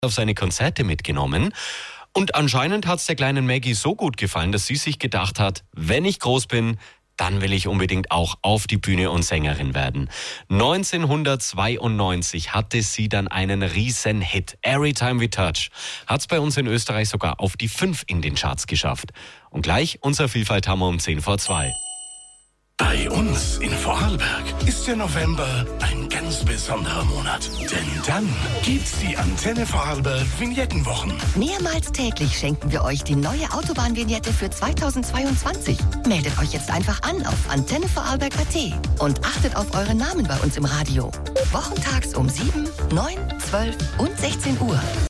auf seine Konzerte mitgenommen. Und anscheinend hat es der kleinen Maggie so gut gefallen, dass sie sich gedacht hat, wenn ich groß bin, dann will ich unbedingt auch auf die Bühne und Sängerin werden. 1992 hatte sie dann einen riesen Hit. Every Time We Touch hat es bei uns in Österreich sogar auf die 5 in den Charts geschafft. Und gleich unser Vielfalthammer um 10:02. Bei uns in Vorarlberg ist der November ein ganz besonderer Monat. Denn dann gibt's die Antenne Vorarlberg Vignettenwochen. Mehrmals täglich schenken wir euch die neue Autobahnvignette für 2022. Meldet euch jetzt einfach an auf antennevorarlberg.at und achtet auf eure Namen bei uns im Radio. Wochentags um 7, 9, 12 und 16 Uhr.